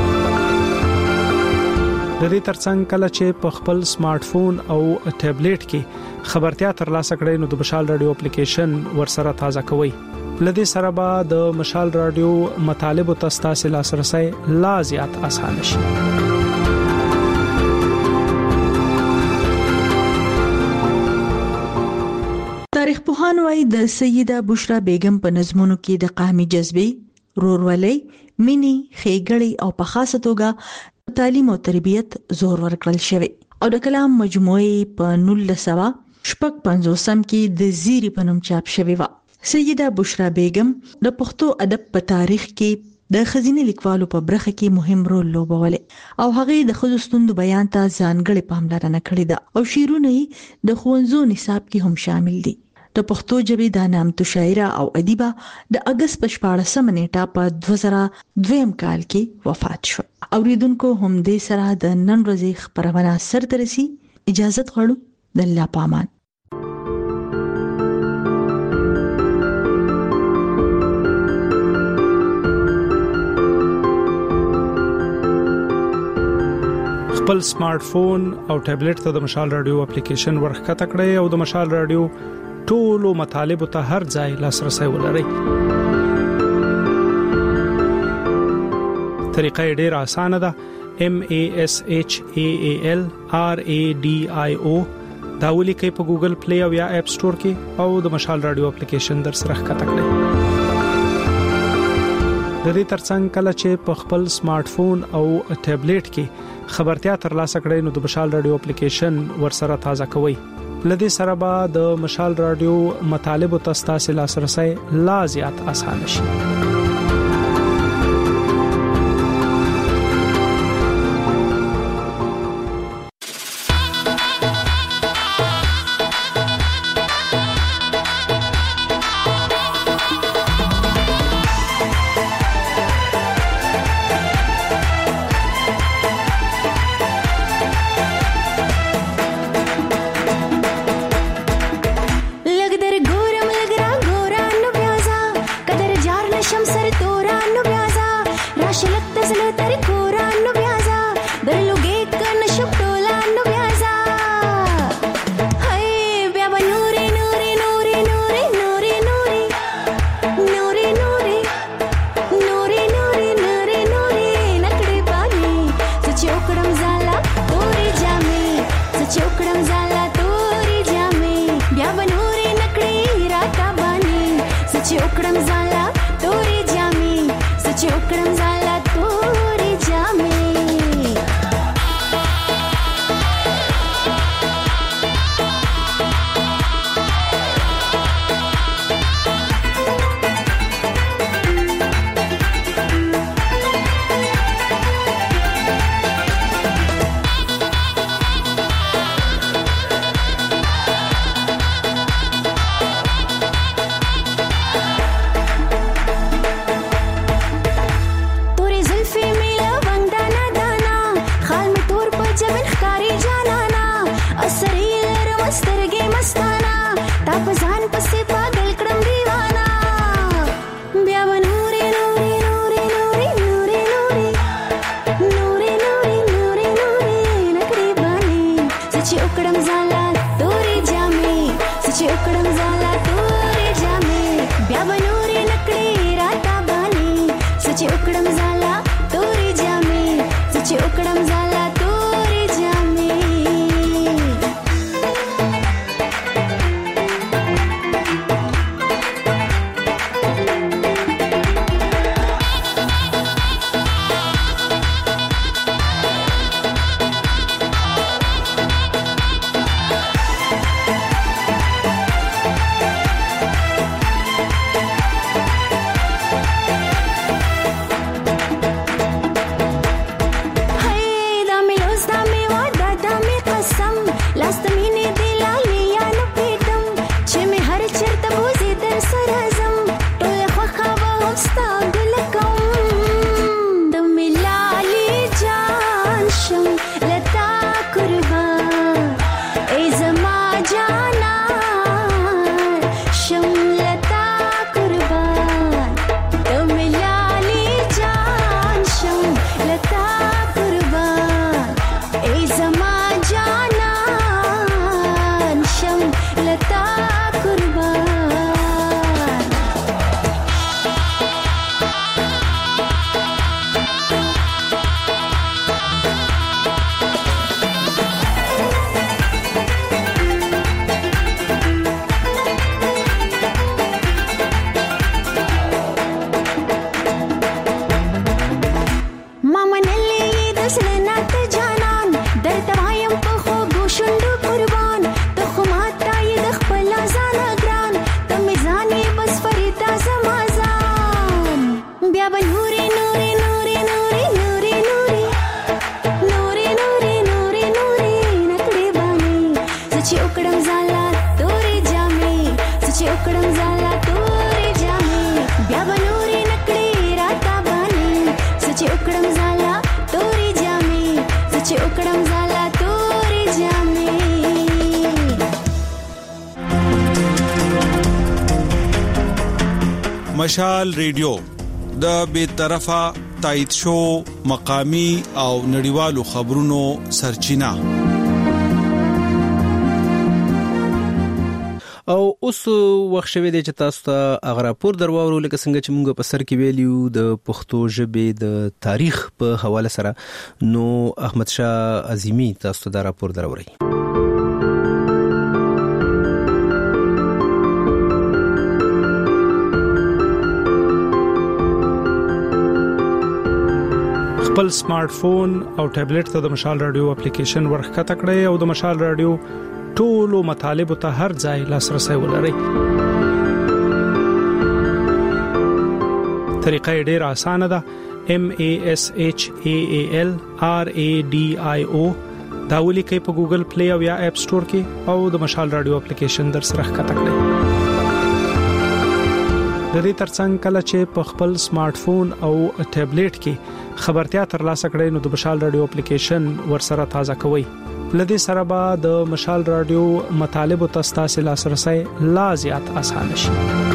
د دې ترڅنګ کله چې په خپل سمارټ فون او ټابلیټ کې خبرتیا ترلاسه کړئ نو د مشال رادیو اپلیکیشن ورسره تازه کوئ. لدې سره به د مشال رادیو مطالب او تاسو لاسرسي لا زیات اسانه شي. تاریخ پوهان وايي د سیده بشرا بیگم په نظمونو کې د قومي جذبې، رورولۍ، مینې، ښېګړې او په خاصه توګه تعلیم او تربیت زور ورکړل شوی او د کلام مجموعه په 1955 کې د زیری په نوم چاپ شوی و. سیده بشرا بیگم د پښتو ادب په تاریخ کې د خزینه لیکوالو په برخه کې مهم رول لوبولی او هغه د خزو ستوند بیان ته ځانګړې پاملرنه کړې ده او شعرونه د ښوونځو نصاب کې هم شامل دي. د پښتو ژبې د نامتو شاعره او ادیبه د اگست په 14 نیټه په 2002 کال کې وفات شو. اوریدونکو هم دې سره د نن ورځې خبرونه سره رسي. اجازه غواړو د الله پامان. خپل سمارټ فون او ټابلیټ ته د مشال رادیو اپلیکیشن ورخته کړئ او د مشال رادیو ټولو مطالب ته هر ځای لاسرسي ولرئ. طریقه ډیره اسانه ده. MASHALRADIO دا ولیکئ په ګوګل پلی او یا اپ سٹور کې او د مشال رادیو اپلیکیشن در سره ښکته کړئ. دې ترڅنګ کله چې په خپل سمارټ فون او ټابلیټ کې خبرتیا ترلاسه کړئ نو د مشال رادیو اپلیکیشن ورسره تازه کوئ. لدې سره به د مشال رادیو مطالب او تاسو لاسرسي لا زیات اسانه شي. مشال ریډیو د بیطرفه تایید شو مقامی او نړیوالو خبرونو سرچینه. او اوس وخت شوه د چې تاسو ته اغراپور درواورو لکه څنګه چې موږ په سر کې ویلیو د پښتو ژبې د تاریخ په حواله سره نو احمد شاه عظیمی تاسو ته دا راپور دروري. خپل سمارټ فون او ټابلیټ ته د مشال رادیو اپلیکیشن ورخکته کړئ او د مشال رادیو ټولو مطالبه ته هر ځای لاسرسي ولرئ. طریقه ډیره اسانه ده. MASHALRADIO دا ولیکئ په ګوګل پلی او یا اپ سٹور کې او د مشال رادیو اپلیکیشن در سره ښکته کړئ. د دې ترڅنګ کله چې په خپل سمارټ فون او ټابلیټ کې خبرتیا ترلاسه کړئ نو د مشال رادیو اپلیکیشن ورسره تازه کوئ. لدې سره به د مشال رادیو مطالبه تاسو لاسرسي لا زیات آسان شي.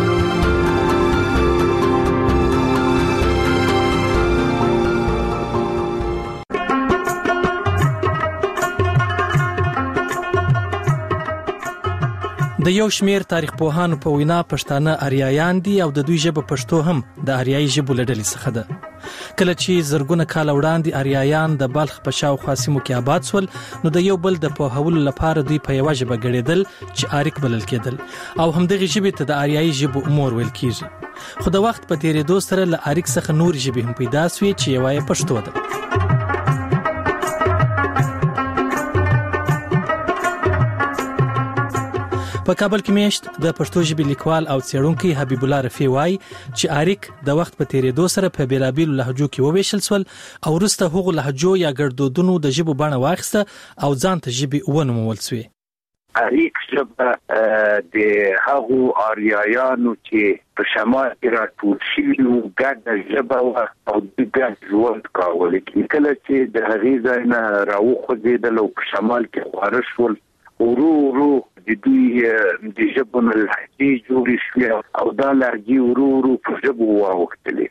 د یو شمیر تاریخ پوهانو په وینا پښتانه آریایان دي او د دوی ژبه پښتو هم د آریایي ژبو له ډلې څخه ده. کله چې زرګونه کال وړاندې آریایان د بلخ په شاوخوا سیمو کې آباد شول نو د یو بل د پوهولو لپاره دوی په یوه ژبه ګړېدل چې آریک بلل کېدل او همدغه ژبې ته د آریایي ژبو مور ویل کېږي. خو د وخت په تیریدو سره له آریک څخه نور ژبې هم پیدا شوې چې یوه یې پښتو ده. په کابل کې میشت د پښتو ژبې لیکوال او څېړونکی حبیب الله رفیع وایي چې آریک د وخت په تیریدو سره په بیلابیلو لهجو کې وویشل شول او وروسته هغو لهجو یا ګړدودونو د ژبو بڼه واخیسته او ځان ته ژبې ونومول شوې. آریک ژبه د هغو آریایانو چې په شمال کې راټول شوي وو ګډه ژبه وه او دوی ګډ ژوند کاوه. کله چې د هغې ځای نه راوخوځېدل او په شمال کې خپاره شول ورو د دوی د ژبو نه لهجې جوړې شوې او دا لهجې ورو په ژبو واوښتلې.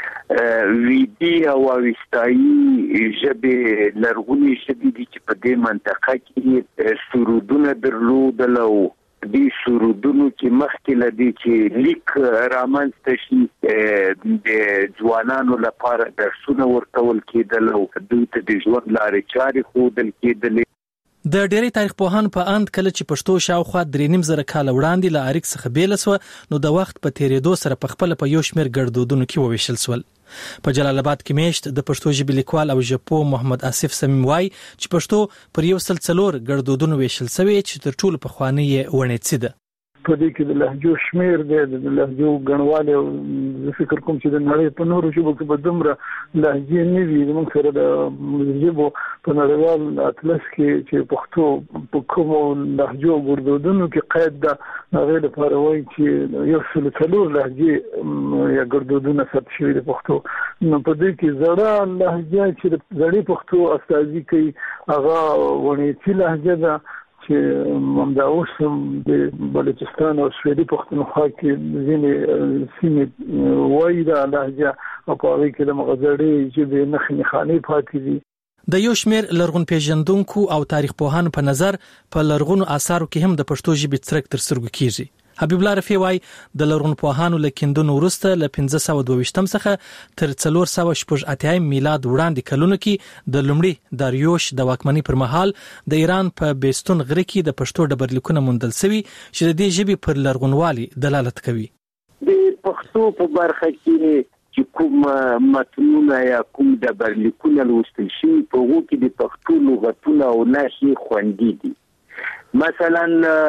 ویدي او اوستایي ژبې لرغونې ژبې دي چې په دې منطقه کې سرودونه درلودل او دې سرودونو کې مخکې له دې چې لیک رامنځته شي د ځوانانو لپاره درسونه ورکول کېدل او دوی ته د ژوند لارې چارې ښودل کېدلې. د ډېری تاریخ پوهانو په اند کله چې پښتو شاوخوا 3.5 کال وړاندې له آریک څخه بیل شو نو د وخت په تیریدو سره په خپل په یو شمیر ګړدودونو کې وویشل شول. په جلال آباد کې میشت د پښتو ژبې لیکوال او ژبپوه محمد آصف صمیم وایي چې پښتو پر 104 ګړدودونو ویشل شوی چې تر ټولو پخوانی یې ونیڅي ده. په دې کې د لهجو شمیر دی د لهجو ګڼواله او فکر کوم چې د نړۍ په نورو ژبو کې به دومره لهجې نه وي. زموږ سره د ژبو په نړیوال اطلس کې چې پښتو په کومو لهجو ګړدودونو کې قید ده هغې لپاره وایي چې 104 لهجې یا ګړدودونه ثبت شوي د پښتو. نو په دې کې زړه لهجه چې د زړې پښتو استازي کوي هغه ونیڅي لهجه ده چې همدا اوس هم د بلوچستان او سویلي پښتونخوا کې ځینې سیمې وایي دا لهجه او په هغې کې د مغزړې ژبې نښې نښانې پاتې دي. د یو شمیر لرغون پیژندونکو او تاریخ پوهانو په نظر په لرغونو آثارو کې هم د پښتو ژبې څرک تر سترګو کېږي. حبیب الله رفیع وایي د لرغون پوهانو له کیندونو وروسته له 1522 څخه تر 488 میلاد وړاندې کلونو کې د لومړي داریوش د واکمنۍ پر مهال د ایران په بیستون غره کې د پښتو ډبرلیکونه موندل شوي چې د دې ژبې پر لرغونوالي دلالت کوي. د پښتو په برخه کې چې کوم متنونه یا کوم ډبرلیکونه لوستل شوي په هغو کې د پښتو لغتونه او نښې خوندي دي. مثلا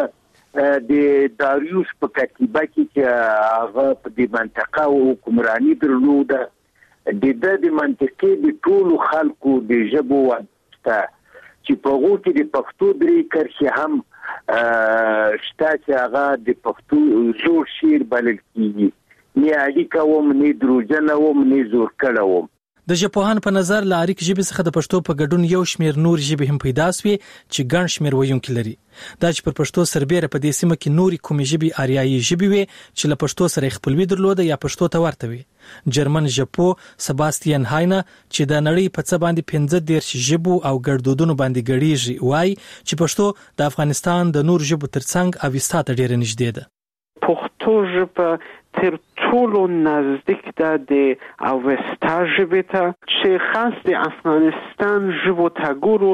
د داریوش په کتیبه کې چې هغه په دې منطقه حکمراني درلوده د منطقې د ټولو خلکو د ژبو واسطه چې په هغو کې د پښتو 3 کرښې هم شته چې هغه د پښتو زوړ شعر بلل کېږي. نه اړیکه وم نه دروژنه وم نه زور کړه وم. د ژبپوهانو په نظر له آریک ژبې څخه د پښتو په ګډون یو شمیر نور ژبې هم پیدا شوې چې ګڼ شمیر ویونکي لري. دا چې پر پښتو سربېره په دې سیمه کې نورې کومې ژبې آریایي ژبې وې چې له پښتو سره خپلوي درلوده یا پښتو ته ورته وي. جرمن ژبپوه سباستین هاینه چې د نړۍ په څه باندې 15 ژبو او ګړدودونو باندې ګړیږي وایي چې پښتو د افغانستان د نور ژبو ترڅنګ اوستا ته ډېره نږدې ده. پښتو ژبه تر ټولو نزدیک ده د اوستا ژبې ته چې خاص د افغانستان ژبو ته ګورو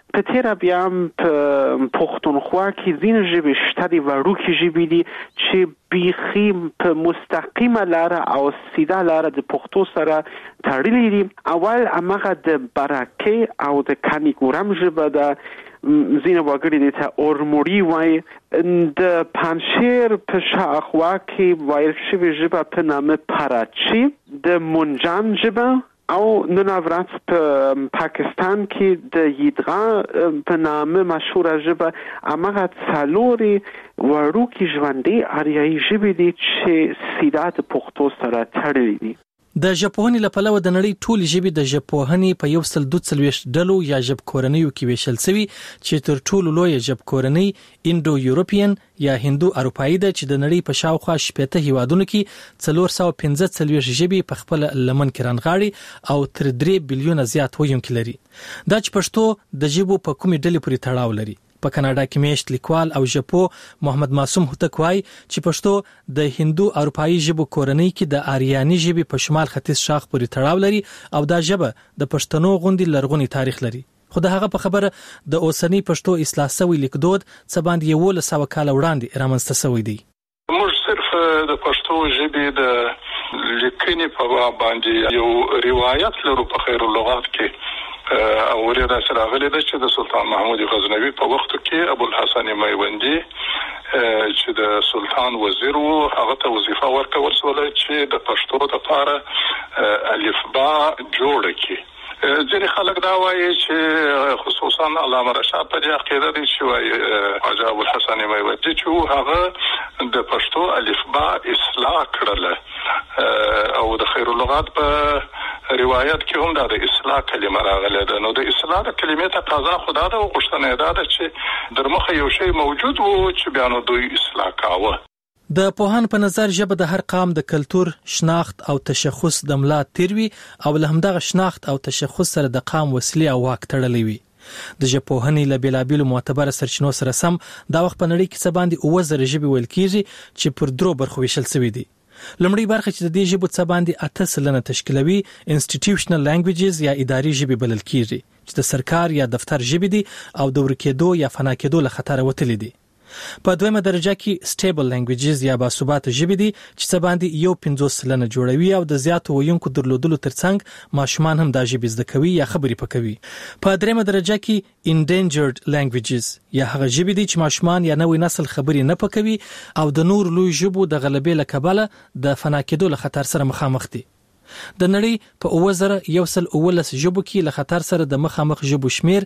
په تیر بیا په پښتونخوا کې ځینې ژبې شته دي وړوکې ژبې دي چې بیخي په مستقیمه لار او سیده لار د پښتو سره تړلې دي. اول هغه د برکه او د کانیګورم ژبه ده، ځینې وګړي دې ته اورموړي وایي. د پنجشیر په شاوخوا کې ویل شوې ژبه په نامه پراچی، د منجان ژبه، او نن ورځ په پاکستان کې د یدغا په نامه مشهوره ژبه. هغه څلورې وړوکې ژوندۍ آریایي ژبې دي چې سیده د پښتو سره تړلې دي. د ژبپوهنې له پلوه د نړۍ ټولې ژبې د ژبپوهنې په 142 ډلو یا ژبکورنیو کې ویشل شوي چې تر ټولو لویه ژبکورنۍ انډو یورپین یا هندو اروپایي ده چې د نړۍ په شاوخوا 80 هیوادونو کې 415 ژبې په خپل لمن کې رانغاړي او تر 3 بلیونه زیات ویونکي لري. دا چې پښتو د ژبو په کومې ډلې پورې تړاو لري. په کاناډا کې میشت لیکوال او ژبپوه محمد معصوم هوتک وایي چې پښتو د هندو اروپایي ژبو کورنۍ کې د آریاني ژبې په شمال ختیځ شاخ پورې تړاو لري او دا ژبه د پښتنو غوندي لرغونی تاریخ لري. خو د هغه په خبره د اوسنی پښتو اصلاح شوی لیکدود څه باندې 1100 کال وړاندې رامنځته شوی دی. موږ صرف د پښتو ژبې د لیکنې په باندې یو روایت لرو په خیر اللغات کې او ورته سره غلي ده چې د سلطان محمود غزنوي په وخت کې ابو الحسن میوندی چې د سلطان وزیر وو هغه ته وظیفه ورکول شوه چې د پښتو لپاره الفبا جوړ کړي. ځینې خلک دا وایي چې خصوصا علامه رشاد په دې عقیده دي چې وایي حاجی ابو الحسن میوندی چې هغه د پښتو الفبا اصلاح کړله او د خیر اللغات په روایت کې هم د اصلاح کلمه راغله ده. نو د اصلاح د کلمې ته تازه خدا ده او غوښتنه ده چې در مخه یو شی موجود وو چې بیا نو دوی اصلاح کاوه. د پوهان په نظر ژبه د هر قام د کلچر، شناخت او تشخص د ملا تیروي او له همدغه شناخت او تشخص سره د قام وسیله او واک تړلې وي. د ژبپوهنې له بیلابیلو معتبره سرچینو سره سم دا وخت په نړۍ کې څه باندې 9000 ژبې ویل کیږي چې پر درو برخو ویشل شوي دي. لمړی برخه چې د دې ژبو څخه باندې 8% تشکیلوي انسټیټیوشنل لانګویجز یا اداري ژبې بلل کیږي چې د سرکار یا دفتر ژبې دي او د ورکېدو یا فنا کېدو له خطر وتلې دي. په دویمه درجه کې سټیبل لانګویجز یا باثباته ژبې دي چې څه باندې 1.5% جوړوي او د زیاتو ویونکو درلودلو ترڅنګ ماشومان هم دا ژبې زده کوي یا خبرې پکوي. په دریمه درجه کې انډینجرډ لانګویجز یا هغه ژبې دي چې ماشومان یا نوې نسل خبرې نه پکوي او د نور لوی ژبو د غلبې له کبله د فنا کېدو له خطر سره مخامخ دي. د نړۍ په 2119 ژبو کې له خطر سره د مخامخ ژبو شمیر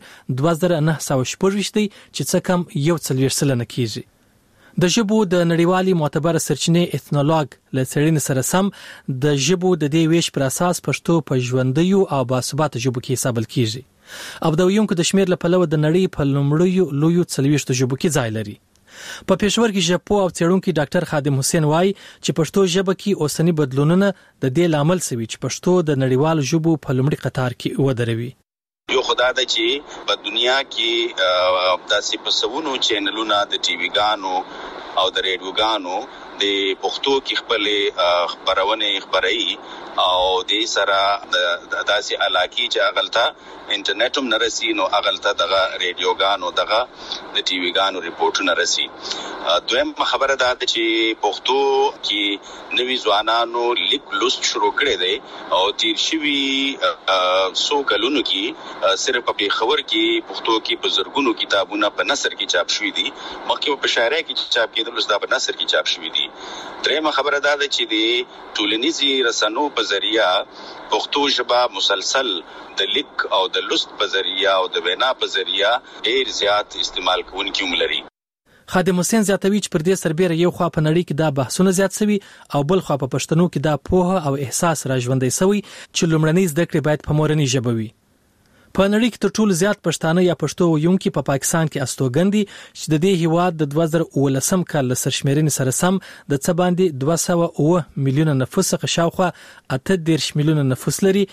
2914 دی چې څه کم 1.4% کیږي. د ژبو د نړیوالي معتبره سرچینې ایتنولوګ له څېړنې سره سم د ژبو د دې ویش پر اساس پښتو په ژوندیو او باثباته ژبو کې حسابل کیږي او د ویونکو د شمیر له پلوه د نړۍ په لومړیو لویو 40 ژبو کې ځای لري. په پېښور کې ژبپوه او څېړونکي ډاکټر خادم حسین وایي چې پښتو ژبه کې اوسنی بدلونونه د دې لامل شوي چې پښتو د نړیوالو ژبو په لومړي قطار کې ودروي. یو خدای د چې په دنیا کې داسې پسونو چینلونه د ټي وي ګانو او د ریډیو ګانو د پښتو کې خپل خبرونه خبري او د سره د داسې علاقې چې اغلطه انټرنیټ هم نرسي نو اغلطه دغه ریډیو ګانو دغه د ټي وي ګانو ریپورټونه رسي. دویم خبره ده چې پښتو کې نوي ځوانانو لیک لوست شروع کړي دي او تیر شوي سو کلونو کې صرف په خبر کې پښتو کې بزرګونو کتابونه په نثر کې چاپ شوي دي، مخکې په شاعرۍ کې چاپ کېدل اوس دا په نثر کې چاپ شوي دي. درېمه خبره ده چې د ټولنیزي رسنو په ذریعہ پښتو ژبه مسلسل د لیک او د لوست په ذریعہ او د وینا په ذریعہ ډېر زیات استعمال کوونکي هم لري. خادم حسین زیاتوي چې پر دې سربېره یو خوا په نړۍ کې دا بحثونه زیات شوي او بل خوا په پښتنو کې دا پوهه او احساس راژوندی شوی چې لومړنۍ زده کړې باید په مورنۍ ژبه وي. په نړۍ کې تر ټولو زیات پښتانه یا پښتو ویونکي په پاکستان کې استوګن دي چې د دې هیواد د 2019 کال له سرشمېرنې سره سم د څه باندې 209 میلیونه نفوس څخه شاوخوا 18 میلیونه نفوس لري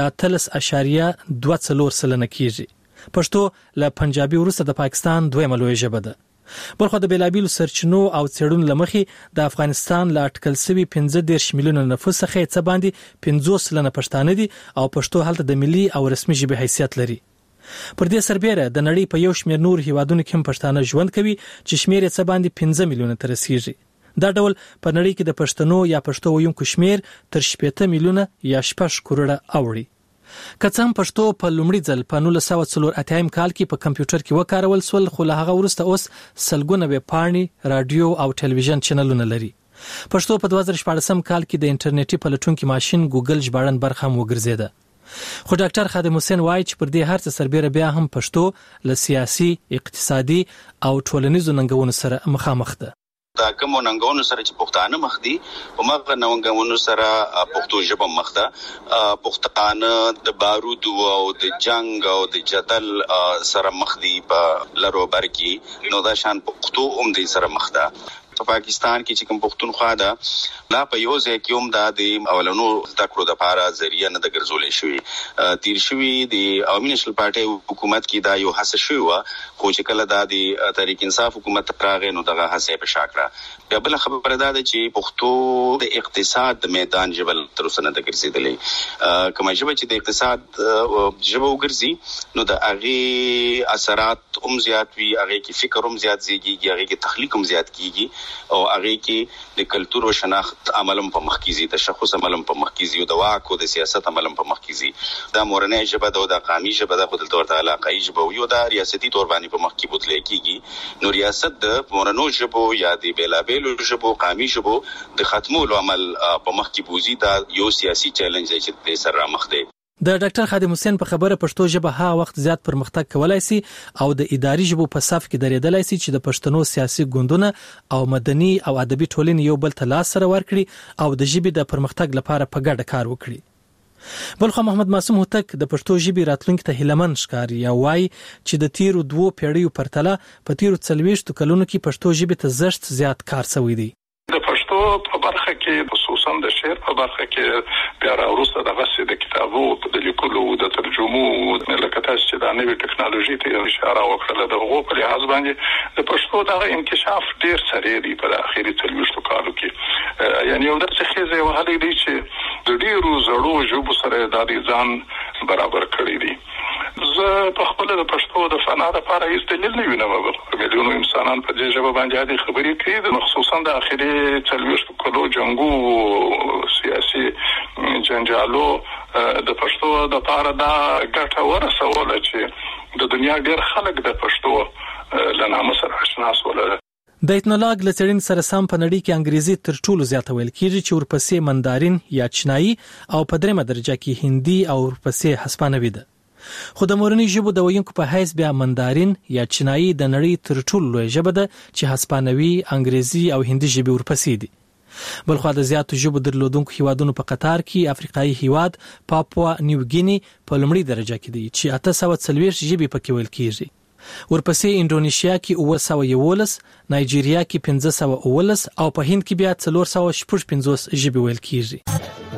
چې 8.24% کیږي. پښتو له پنجابي وروسته د پاکستان دویمه لویه ژبه ده. بلخو د بیلابیلو سرچینو او څېړنو لمخې د افغانستان له اټکل شوي 15 میلیونه نفوس څخه څه باندې 50% پښتانه دي او پښتو هلته د ملي او رسمي ژبې حیثیت لري. پر دې سربېره د نړۍ په یو شمېر نور هیوادونو کې هم پښتانه ژوند کوي چې شمېر یې څه باندې 15 میلیونه ته رسیږي. دا ډول په نړۍ کې د پښتنو یا پښتو ویونکو شمېر تر 18 میلیونه یا 6 کروڑه اوړي. که څه هم پښتو په لومړي ځل په 1984 کال کې په کمپیوټر کې وکارول شول، خو له هغه وروسته اوس سلګونه ویبپاڼې، رادیو او ټلویزیون چینلونه لري. پښتو په 2014 کال کې د انټرنیټي پلټونکي ماشين ګوګل ژباړن برخه هم وګرځیده. خو ډاکټر خادم حسین وایي چې پر دې هر څه سربېره بیا هم پښتو له سیاسي، اقتصادي او ټولنیزو ننګونو سره مخامخ ده. دا کوم ننګونو سره چې پښتانه مخ دي، همغه ننګونو سره پښتو ژبه مخ ده. پښتانه د بارود او د جنگ او د جدل سره مخ دي په لارو بر کې، نو دا شان پښتو هم دې سره مخ ده. په پاکستان کې چې کوم پښتونخوا ده، لا په یو ځای کې هم دا د اولنو زده کړو د لپاره ذریعہ نه د ګرځولې شوی. تیر شوی د عوامي نشل پارټي حکومت کې دا یو هڅه شوی و، خو چې کله دا د تحریک انصاف حکومت راغی نو دغه هڅه په شاکړه. بیا بل خبره ده چې پښتو د اقتصاد د میدان جبل تر اوسه نه د ګرځیدلې. کومه ژبه چې د اقتصاد ژبه وګرځي نو د هغه اثرات هم زیات وي، هغه کې فکر هم زیات زیږي، هغه کې تخلیق هم زیات کیږي، او هغه کې د کلچر او شناخت عملم په مخ کې زی، د شخص عملم په مخ کې زی، او د واک او د سیاست عملم په مخ کې زی. دا مورنۍ ژبه ده او د قومي ژبه ده، خو د تور تعالی علاقائی ژبه او د ریاستي تور باندې په مخ کې بوتل کېږي. نو ریاست د مورنو ژبه یا د بیلابېلو ژبو قومي ژبو د ختمولو عمل په مخ کې بوزي. دا یو سیاسي چیلنج دی چې د سره مخ دی. د ډاکټر خادم حسین په خبره پښتو ژبه هغه وخت زیات پرمختګ کولای شي او د اداري ژبو په صف کې درېدلای شي چې د پښتنو سیاسي ګوندونه او مدني او ادبي ټولنې یو بل ته لاس سره ورکړي او د ژبې د پرمختګ لپاره په ګډه کار وکړي. بلخو محمد معصوم هوتک د پښتو ژبې راتلونکي ته هیلمن ښکاري او وايي چې د تیرو 2 پیړیو پرتله په تیرو 40 کلونو کې پښتو ژبې ته زښت زیات کار شوی دی. د پښتو په برخه کې خصوصا د شعر په برخه کې بیا راوروسته د غسې د کتابو د لیکلو د ترجمو لکه تاسو چې د نوې ټکنالوژي ته اشاره وکړه، د هغو په لحاظ باندې د پښتو د انکشاف ډیر سره دی په اخیری 40 کالو کې. یعنی یو داسې خیزه وهلې دی چې د ډیرو زړو ژبو سره د ځان برابر کړی دی. زه په خپل د پښتو د فنا لپاره هیڅ دلیل نه وینم. میلیونو انسانان په دې ژبه باندې د خبرې کوي، مخصوصا د اخیری 40 کلو جنگو سیاسي جنجالو د پښتو د لپاره دا ګټه ورسوله چې د دنیا ډیر خلک د پښتو له نامه سره آشنا شول. د ایتنولاګ له څېړنې سره سم په نړۍ کې انګریزي تر ټولو زیاته ویل کېږي چې ورپسې مندارین یا چینایي او په درېمه درجه کې هندي او ورپسې هسپانوي ده. خو د مورنۍ ژبو د ویونکو په حیث بیا مندارین یا چینایي د نړۍ تر ټولو لوی ژبه ده چې هسپانوي، انګریزي او هندي ژبې ورپسې دي. بلخو د زیاتو ژبو درلودونکو هیوادونو په قطار کې افریقایي هیواد پاپوا نیو ګینی په لومړي درجه کې دی چې 840 ژبې پکې ویل کېږي. ورپسې انډونیشیا کې 911، نایجیریا کې 519 او په هند کې بیا 455 ژبې ویل کېږي.